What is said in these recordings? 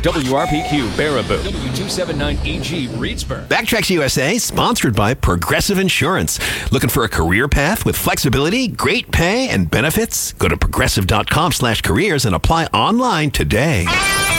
WRPQ Baraboo, W279EG Reedsburg. Backtracks USA, sponsored by Progressive Insurance. Looking for a career path with flexibility, great pay, and benefits? Go to progressive.com/careers and apply online today.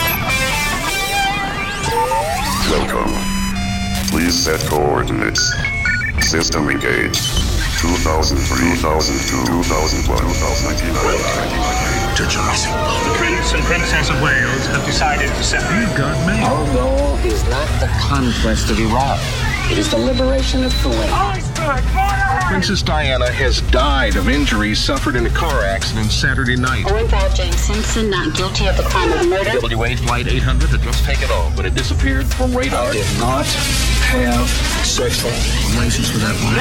Welcome. Please set coordinates. System engaged. 2003, 2002, 2001, 2099. The Prince and Princess of Wales have decided to set You've Got Mail. Our goal is not the conquest of Iraq. It is the liberation of Kuwait. Princess Diana has died of injuries suffered in a car accident Saturday night. Orenthal James Simpson not guilty of the crime of murder. WA Flight 800 had just taken off, but it disappeared from radar. I did not have sexual relations with that woman.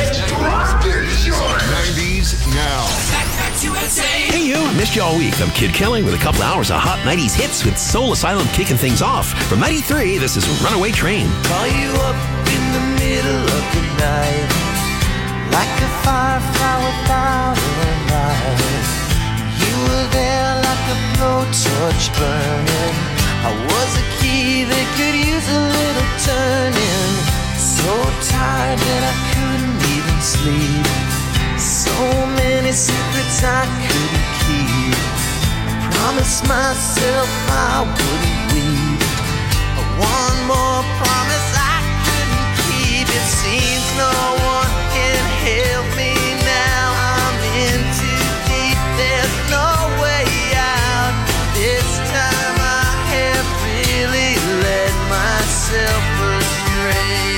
90s now. Hey you, missed you all week. I'm Kid Kelly with a couple hours of hot 90s hits with Soul Asylum kicking things off. From 93, this is Runaway Train. Call you up in the middle of the night, like a firefly without a light. You were there like a blowtorch burning. I was a key that could use a little turning. So tired that I couldn't even sleep. So many secrets I couldn't keep. I promised myself I wouldn't weep. One more promise I couldn't keep. It seems no one can help me now. I'm in too deep. There's no way out. This time I have really led myself astray.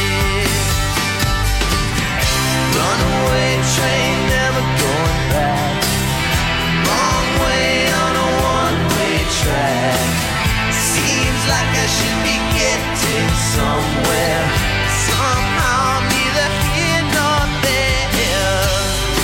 Runaway train, never going back. Wrong way on a one-way track. Seems like I should be getting somewhere. Somehow I'm neither here nor there.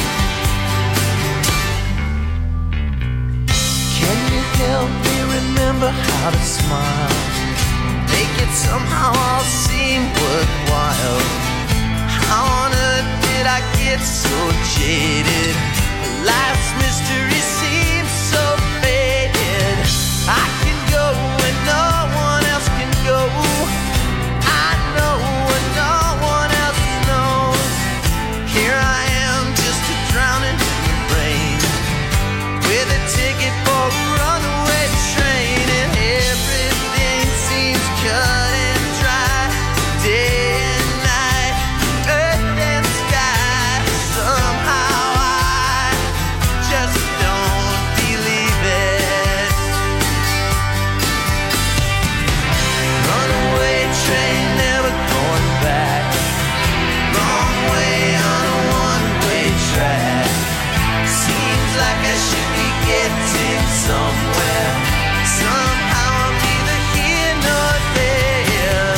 Can you help me remember how to smile? Make it somehow all seem worthwhile. How on earth did I get so jaded? Life's mystery seems so faded. I can go when no one else can go. I know when no one else knows. Here I am, just a drowning in the rain, with a ticket for a runaway train, and everything seems cut and dry. Day and night, earth and sky. Somehow I just don't believe it. Runaway train, never going back. Wrong way on a one-way track. Seems like I should be getting somewhere. Somehow I'm neither here nor there.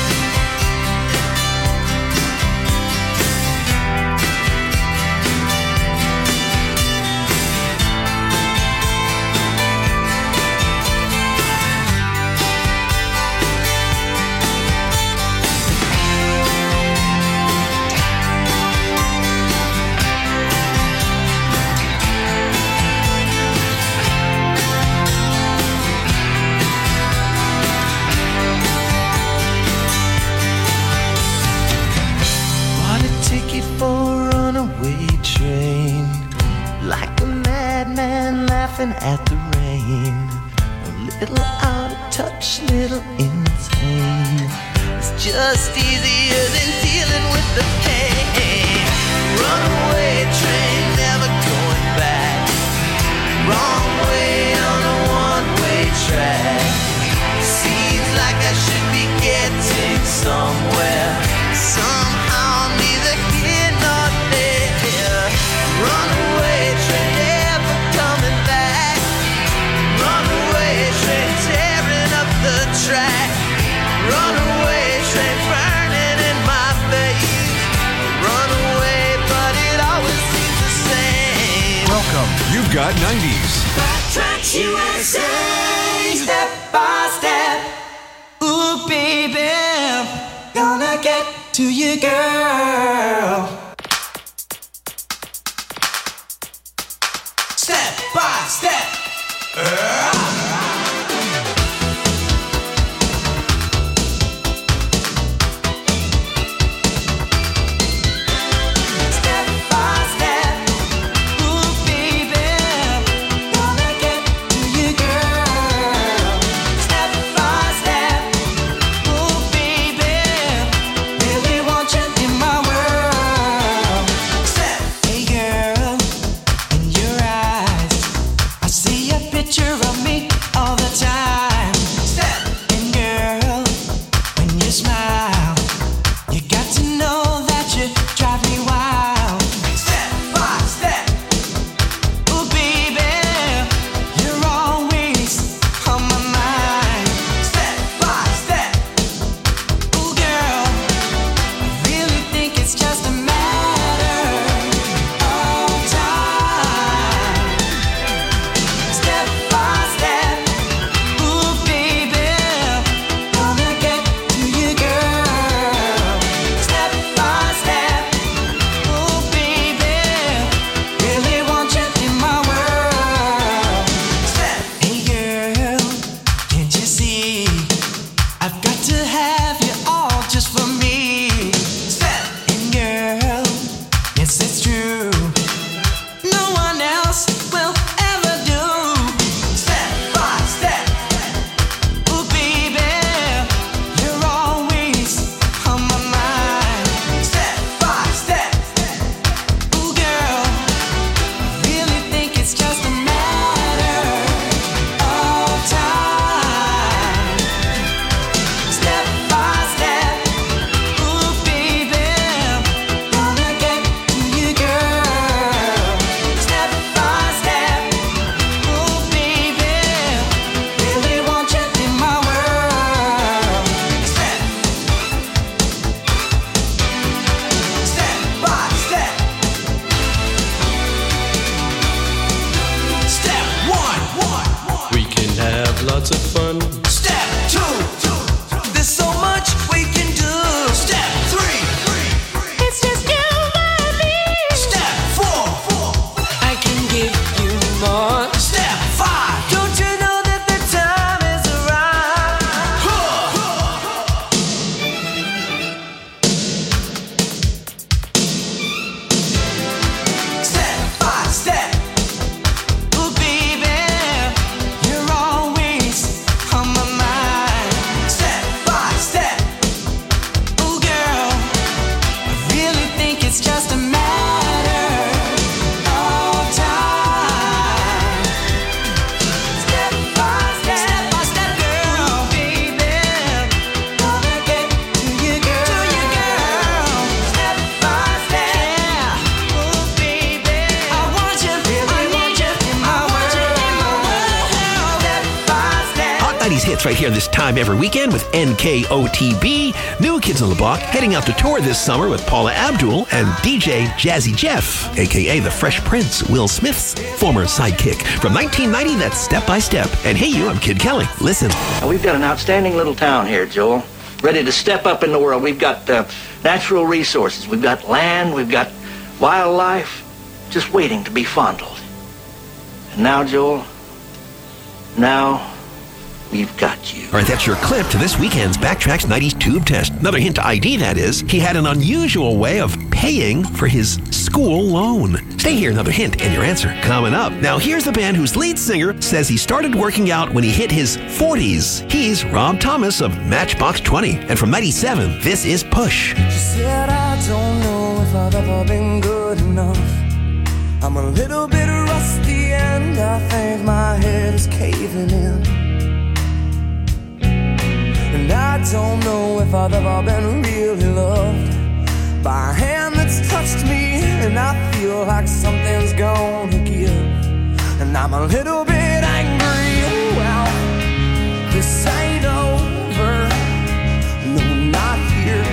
Bought a ticket for a runaway train, like a madman laughing at the rain. A little out of touch, little insane. It's just easier than dealing with the pain. Runaway train, never going back. Wrong way on a one-way track. Seems like I should be getting somewhere. Somehow I'm neither here nor there. Runaway train, never coming back. Runaway train, tearing up the track. Runaway train, burning in my face. Runaway, but it always seems the same. Welcome. You've got 90s. Backtracks USA, step by step. Ooh, baby, gonna get to you, girl. Step by step. That's right here this time every weekend with NKOTB. New Kids on the Block heading out to tour this summer with Paula Abdul and DJ Jazzy Jeff, a.k.a. the Fresh Prince, Will Smith's former sidekick. From 1990, that's Step by Step. And hey you, I'm Kid Kelly. Listen. We've got an outstanding little town here, Joel. Ready to step up in the world. We've got natural resources. We've got land. We've got wildlife. Just waiting to be fondled. And now, Joel, now we've got you. All right, that's your clip to this weekend's Backtracks 90s Tube Test. Another hint to ID, that is, he had an unusual way of paying for his school loan. Stay here, another hint, and your answer coming up. Now, here's the band whose lead singer says he started working out when he hit his 40s. He's Rob Thomas of Matchbox 20. And from 97, this is Push. She said, I don't know if I've ever been good enough. I'm a little bit rusty and I think my head is caving in. And I don't know if I've ever been really loved by a hand that's touched me, and I feel like something's gonna give. And I'm a little bit angry, well, this ain't over, no, not here.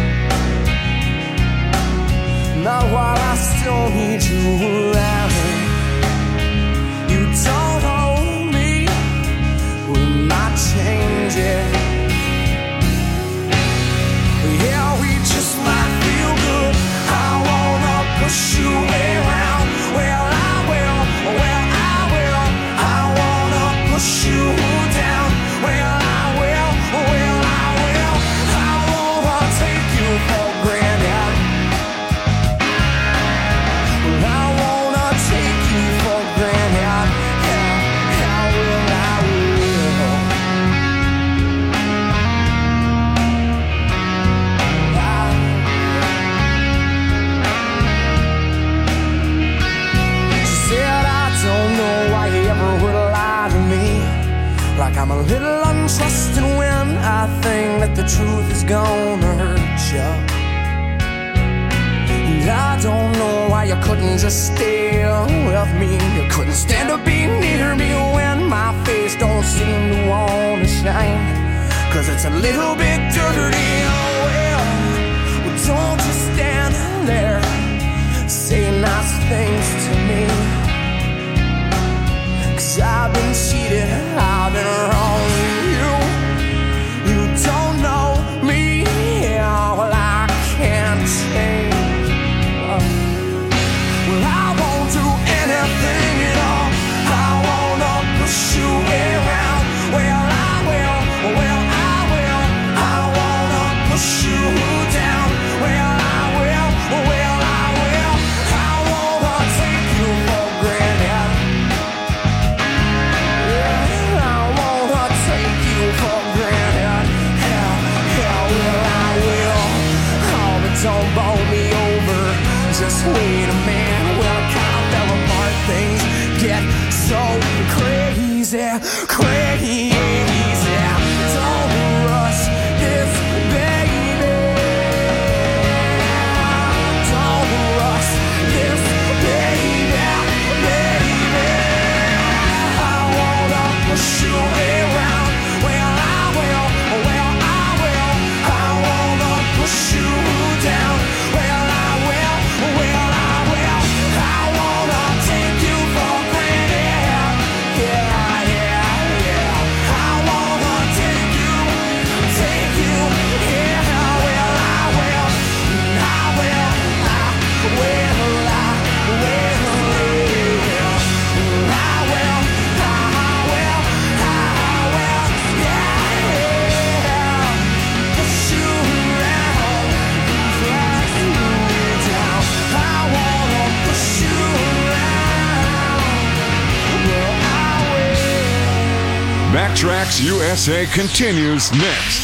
Not while I still need you around. You don't hold me, we might change it. Yeah, we just might feel good. I wanna push you around. Well, I will, I wanna push you down. Well, I will, I wanna take you for granted. Well, I wanna take you for granted. Yeah, I will. Like I'm a little untrusting when I think that the truth is gonna hurt you. And I don't know why you couldn't just stay with me. You couldn't stand to be near me when my face don't seem to wanna shine. Cause it's a little bit dirty, oh well. Well, don't just stand there, say nice things to me. Cause I've been cheated, I've been wrong with you. You don't know me, well I can't change. Well, I won't do anything at all. I wanna push you around. Well, I will, I wanna push you down. Well, I will, I wanna take you for granted. Don't bowl me over, just wait a minute. Well, I kind of fell apart, things get so crazy. Don't rush this, baby. Don't rush this, baby. I wanna push you around. Well, I will, I wanna push you down. Well, I will, I wanna take you for granted. Yeah, I wanna take you, yeah. Well, I will, push you around, drag you down. I wanna push you around. Well, I will. Backtracks USA continues next.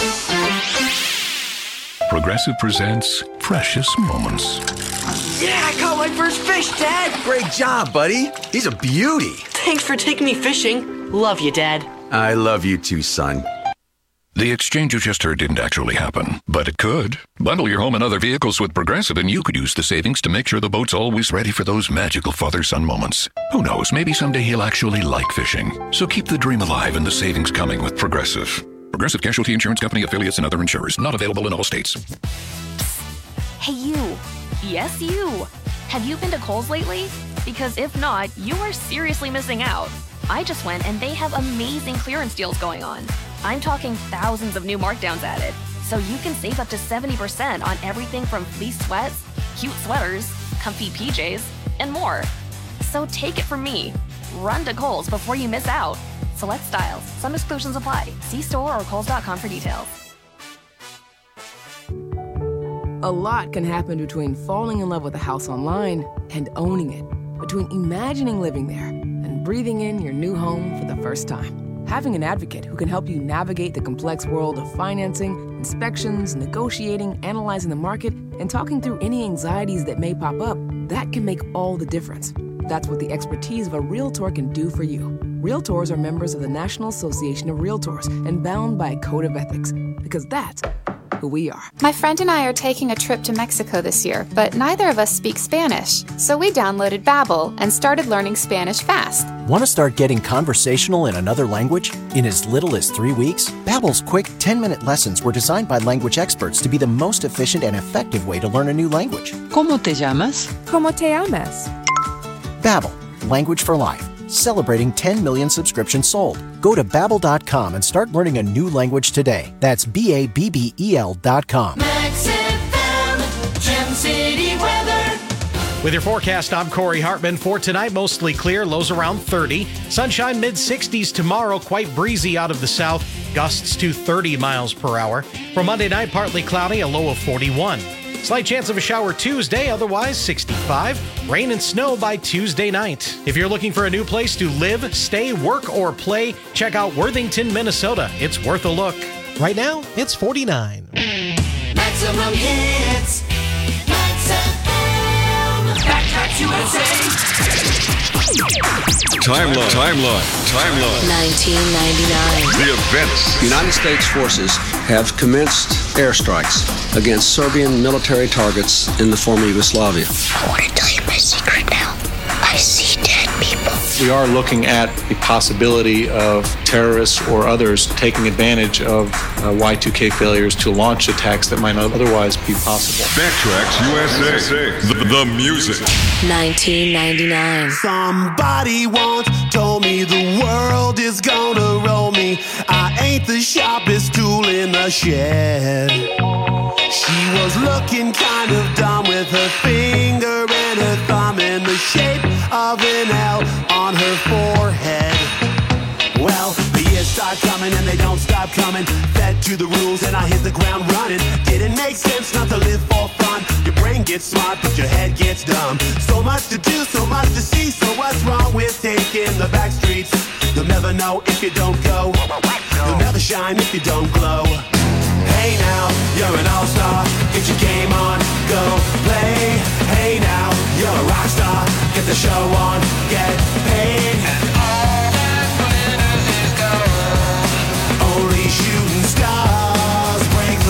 Progressive presents Precious Moments. Yeah, I caught my first fish, Dad. Great job, buddy. He's a beauty. Thanks for taking me fishing. Love you, Dad. I love you too, son. The exchange you just heard didn't actually happen, but it could. Bundle your home and other vehicles with Progressive, and you could use the savings to make sure the boat's always ready for those magical father-son moments. Who knows, maybe someday he'll actually like fishing. So keep the dream alive and the savings coming with Progressive. Progressive Casualty Insurance Company, affiliates, and other insurers. Not available in all states. Hey, you. Yes, you. Have you been to Kohl's lately? Because if not, you are seriously missing out. I just went and they have amazing clearance deals going on. I'm talking thousands of new markdowns added. So you can save up to 70% on everything from fleece sweats, cute sweaters, comfy PJs, and more. So take it from me. Run to Kohl's before you miss out. Select styles. Some exclusions apply. See store or Kohl's.com for details. A lot can happen between falling in love with a house online and owning it. Between imagining living there and breathing in your new home for the first time. Having an advocate who can help you navigate the complex world of financing, inspections, negotiating, analyzing the market, and talking through any anxieties that may pop up, that can make all the difference. That's what the expertise of a Realtor can do for you. Realtors are members of the National Association of Realtors and bound by a code of ethics, because that's who we are. My friend and I are taking a trip to Mexico this year, but neither of us speak Spanish. So we downloaded Babbel and started learning Spanish fast. Want to start getting conversational in another language? In as little as 3 weeks, Babbel's quick 10-minute lessons were designed by language experts to be the most efficient and effective way to learn a new language. ¿Cómo te llamas? ¿Cómo te llamas? Babbel, language for life. Celebrating 10 million subscriptions sold. Go to Babbel.com and start learning a new language today. That's BABBEL.com. Max FM, Gem City weather. With your forecast, I'm Corey Hartman. For tonight, mostly clear, lows around 30. Sunshine mid-60s tomorrow, quite breezy out of the south, gusts to 30 miles per hour. For Monday night, partly cloudy, a low of 41. Slight chance of a shower Tuesday, otherwise 65. Rain and snow by Tuesday night. If you're looking for a new place to live, stay, work, or play, check out Worthington, Minnesota. It's worth a look. Right now, it's 49. Maximum hits. Max FM. Backtracks USA. Timeline. 1999. The events. United States forces have commenced airstrikes against Serbian military targets in the former Yugoslavia. I want to tell you my secret now. I see dead people. We are looking at the possibility of terrorists or others taking advantage of Y2K failures to launch attacks that might not otherwise be possible. Backtracks USA. The music. 1999. Somebody once told me the world is gonna roll me. I ain't the sharpest tool in the shed. She was looking kind of dumb with her finger and her thumb in the shape of an L on her forehead. Well, the years start coming and they don't stop coming. Fed to the rules and I hit the ground running. Didn't make sense not to live for fun. Your brain gets smart but your head gets dumb. So much to do, so much to see. So what's wrong with taking the back streets? You'll never know if you don't go. You'll never shine if you don't glow. Hey now, you're an all-star. Get your game on, go play. Hey now, you're a rock star. Get the show on, get paid. And all that glitters is gold. Only shooting stars break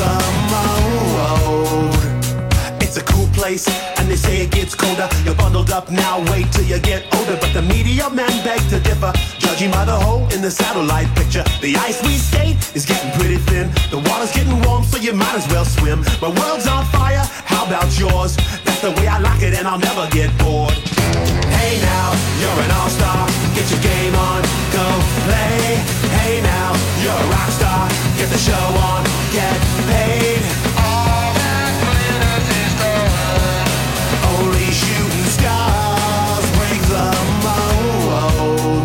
the mold. It's a cool place, and they say it gets colder. You're bundled up now, wait till you get older. But the media men beg to differ, judging by the hole in the satellite picture. The ice we skate is getting pretty thin. The water's getting warm, so you might as well swim. My world's on fire, how about yours? That's the way I like it, and I'll never get bored. Hey now, you're an all-star. Get your game on, go play. Hey now, you're a rock star. Get the show on, get paid. All that glitters is gold. Only shooting stars break the mold.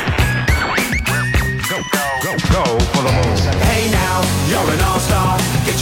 Hey now, you're an all-star. Get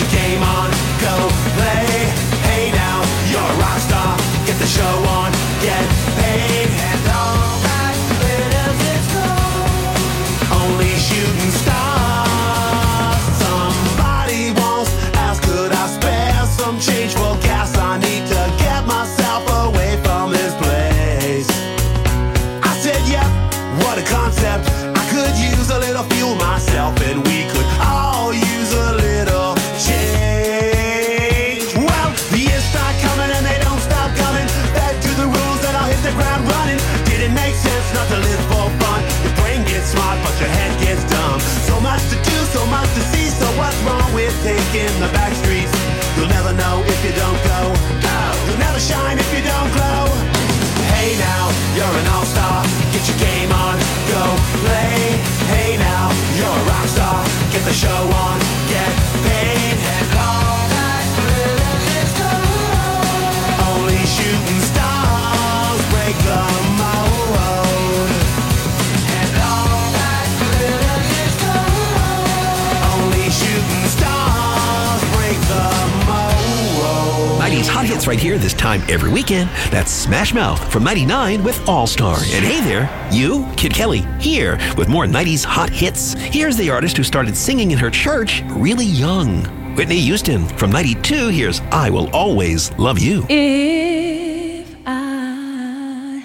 hot hits right here this time every weekend. That's Smash Mouth from 99 with All-Star. And hey there, you, Kid Kelly, here with more 90s hot hits. Here's the artist who started singing in her church really young. Whitney Houston from 92, here's I Will Always Love You. If I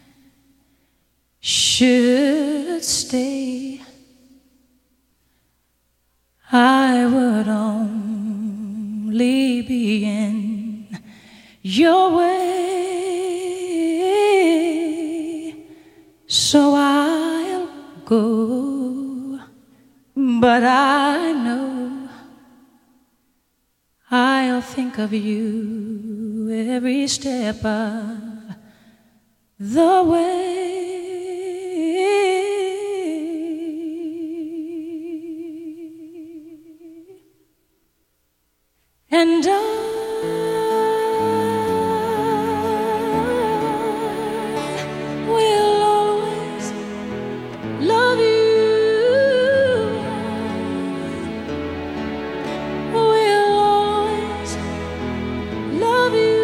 should stay, I would only be in your way, so I'll go, but I know I'll think of you every step of the way. And I will always love you. Will always love you.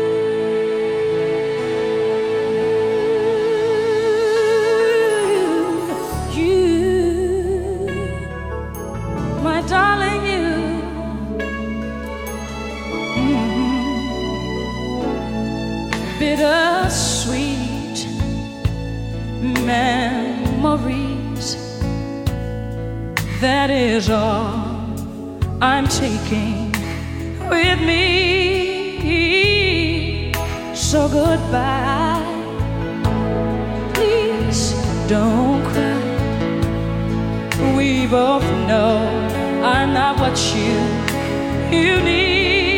You, my darling, you. Bittersweet memories, that is all I'm taking with me. So goodbye, please don't cry. We both know I'm not what you need.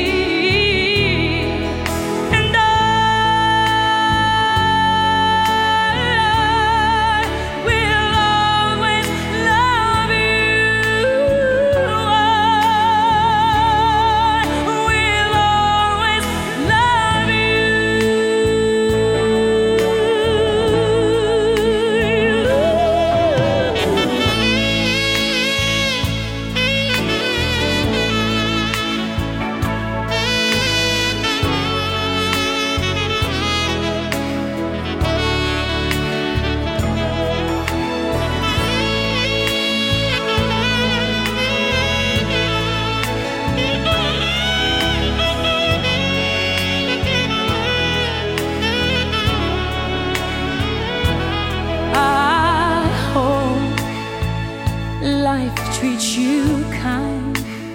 Treat you kind,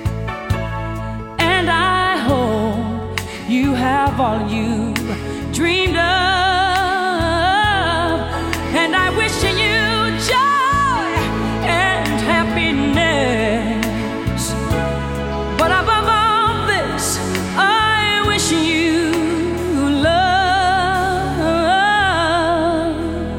and I hope you have all you dreamed of, and I wish you joy and happiness, but above all this I wish you love.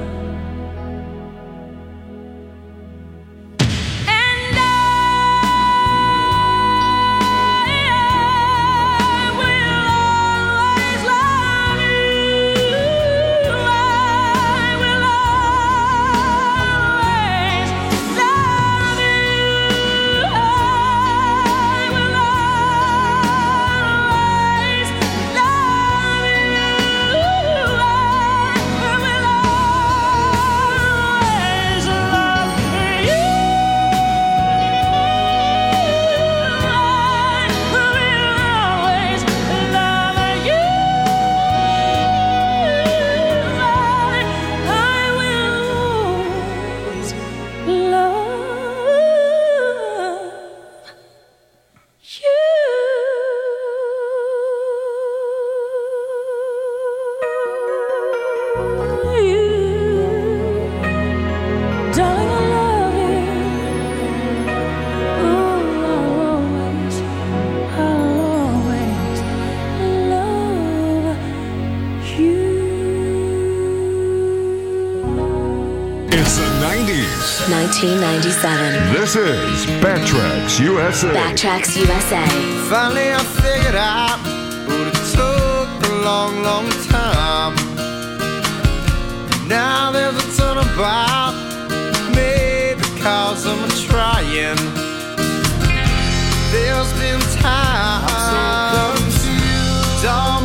It's the 90s. 1997. This is Backtracks USA. Backtracks USA. Finally I figured out, but it took a long, long time. Now there's a turnabout, maybe cause I'm trying. There's been time, I'm so confused.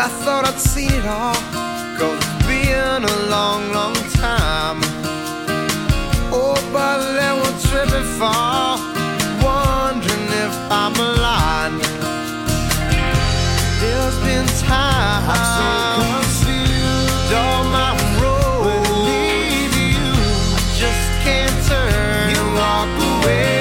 thought I'd seen it all, 'cause it's been a long, long time. Oh, but then we'll trip and fall, wondering if I'm blind. There's been time I'm so confused, all my road will leave you. I just can't turn and walk away.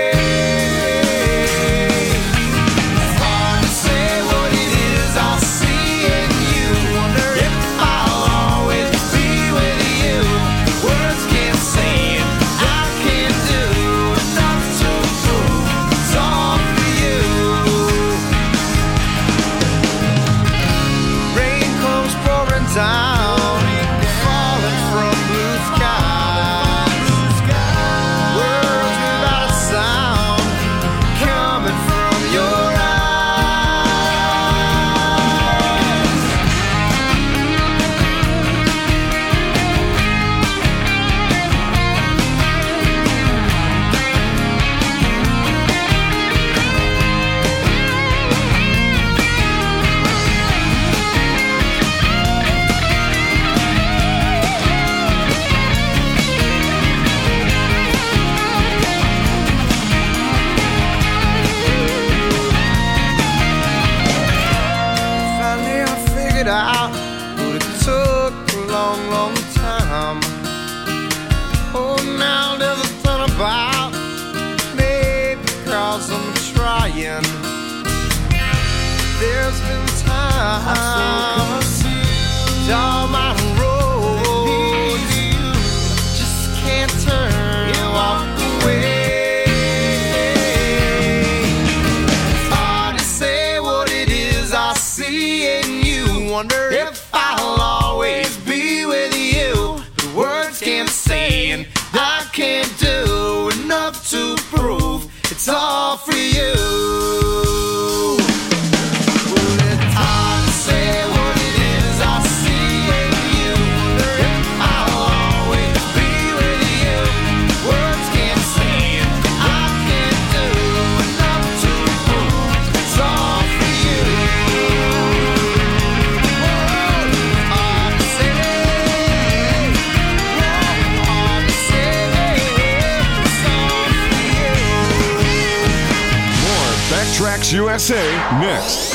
Out, but it took a long, long time. Oh, now there's a thought about, maybe 'cause I'm trying. There's been time I'm so confused, all my roads, just can't turn and walk away. It's hard to say what it is I see in you. Wonder if I'll always be with you. The words can't say and I can't do enough to prove it's all for you. Well, it's hard to say what it is I see in you. Wonder if I'll always be with you. Words can't say and I can't do enough to prove it's all for you. Tracks USA next.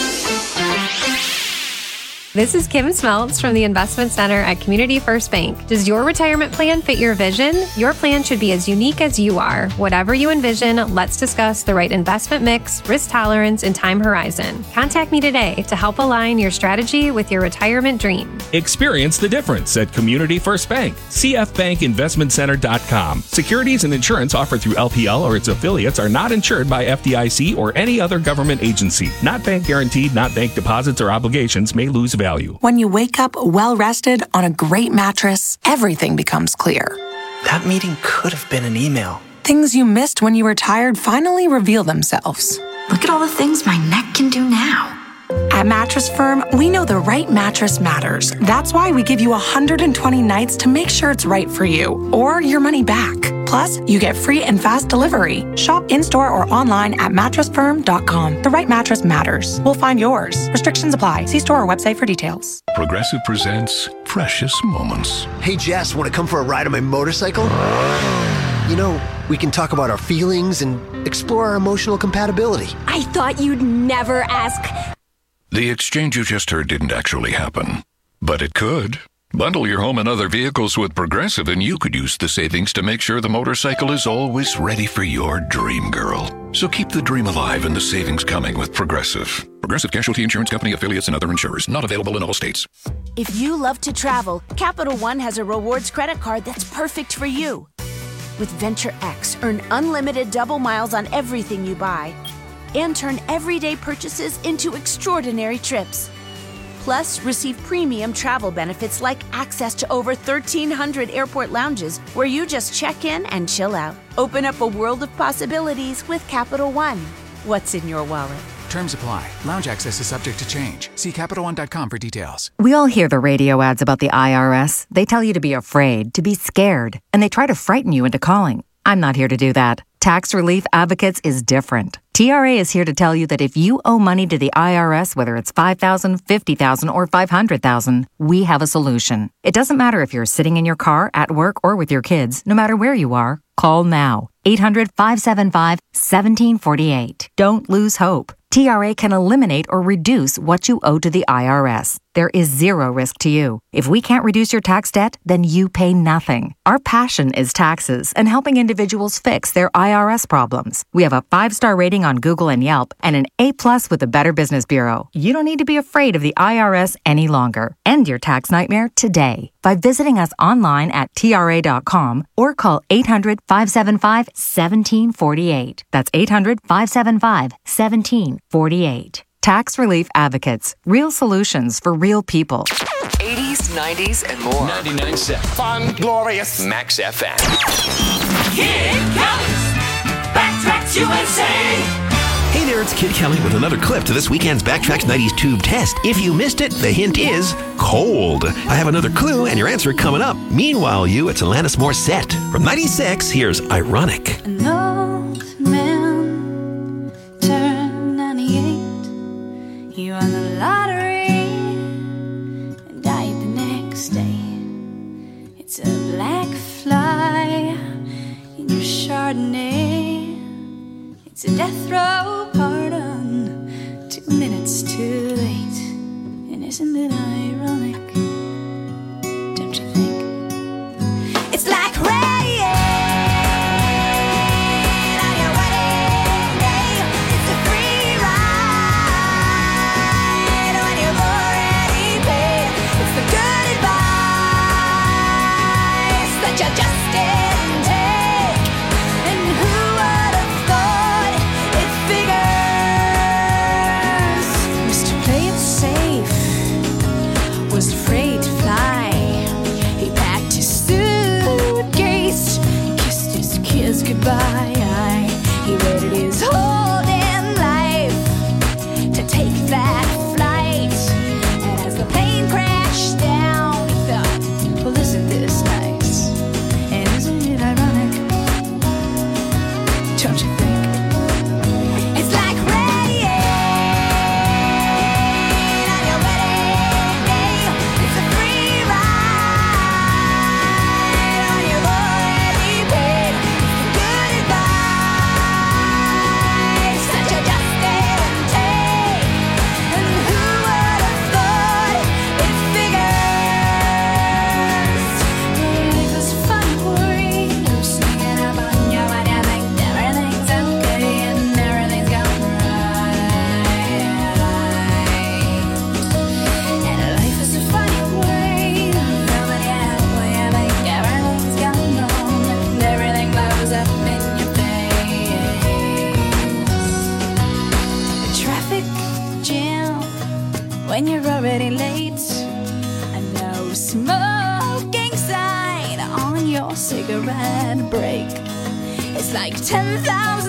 This is Kim Smeltz from the Investment Center at Community First Bank. Does your retirement plan fit your vision? Your plan should be as unique as you are. Whatever you envision, let's discuss the right investment mix, risk tolerance, and time horizon. Contact me today to help align your strategy with your retirement dream. Experience the difference at Community First Bank. CFBankInvestmentCenter.com. Securities and insurance offered through LPL or its affiliates are not insured by FDIC or any other government agency. Not bank guaranteed, not bank deposits or obligations may lose value. When you wake up well-rested on a great mattress, everything becomes clear. That meeting could have been an email. Things you missed when you were tired finally reveal themselves. Look at all the things my neck can do now. At Mattress Firm, we know the right mattress matters. That's why we give you 120 nights to make sure it's right for you, or your money back. Plus, you get free and fast delivery. Shop in-store or online at mattressfirm.com. The right mattress matters. We'll find yours. Restrictions apply. See store or website for details. Progressive presents Precious Moments. Hey, Jess, want to come for a ride on my motorcycle? You know, we can talk about our feelings and explore our emotional compatibility. I thought you'd never ask. The exchange you just heard didn't actually happen, but it could. Bundle your home and other vehicles with Progressive and you could use the savings to make sure the motorcycle is always ready for your dream girl. So keep the dream alive and the savings coming with Progressive. Progressive Casualty Insurance Company, affiliates, and other insurers. Not available in all states. If you love to travel, Capital One has a rewards credit card that's perfect for you. With Venture X, earn unlimited double miles on everything you buy and turn everyday purchases into extraordinary trips. Plus, receive premium travel benefits like access to over 1,300 airport lounges where you just check in and chill out. Open up a world of possibilities with Capital One. What's in your wallet? Terms apply. Lounge access is subject to change. See CapitalOne.com for details. We all hear the radio ads about the IRS. They tell you to be afraid, to be scared, and they try to frighten you into calling. I'm not here to do that. Tax Relief Advocates is different. TRA is here to tell you that if you owe money to the IRS, whether it's $5,000, $50,000, or $500,000, we have a solution. It doesn't matter if you're sitting in your car, at work, or with your kids. No matter where you are, call now. 800-575-1748. Don't lose hope. TRA can eliminate or reduce what you owe to the IRS. There is zero risk to you. If we can't reduce your tax debt, then you pay nothing. Our passion is taxes and helping individuals fix their IRS problems. We have a 5-star rating on Google and Yelp and an A+ with the Better Business Bureau. You don't need to be afraid of the IRS any longer. End your tax nightmare today by visiting us online at TRA.com or call 800-575-1748. That's 800-575-1748. Tax Relief Advocates. Real solutions for real people. 80s, 90s, and more. 99.7. Fun, glorious. Max FM. Here it comes. Backtracks USA. Hey there, it's Kid Kelly with another clip to this weekend's Backtracks 90s Tube test. If you missed it, the hint is cold. I have another clue and your answer coming up. Meanwhile, it's Alanis Morissette. From 96, here's Ironic. An old man turned 98. He won the lottery and died the next day. It's a black fly in your Chardonnay. It's a death row pardon, 2 minutes too late. And isn't it ironic? Don't you think? It's like rain on your wedding day. It's a free ride when you've already paid. It's the good advice that you just didn't take. And who would have thought it figures? Mr. Play It Safe was afraid to fly. He packed his suitcase, kissed his kids goodbye. He waited his whole damn life to take that flight. And as the plane crashed down, he thought, well, isn't this nice? And isn't it ironic? Don't you think? It's like rain on your wedding day. It's a free ride when you've already paid. It's the good advice that you just didn't take. And who would have thought it figures? Life is fun for you, singing up on your mind. You think everything's okay and everything's going right. And life is a funny way, nobody out where you think everything's going wrong and everything blows up in your face. A traffic jam when you're already late. A no smoking sign on your cigarette break. It's like 10,000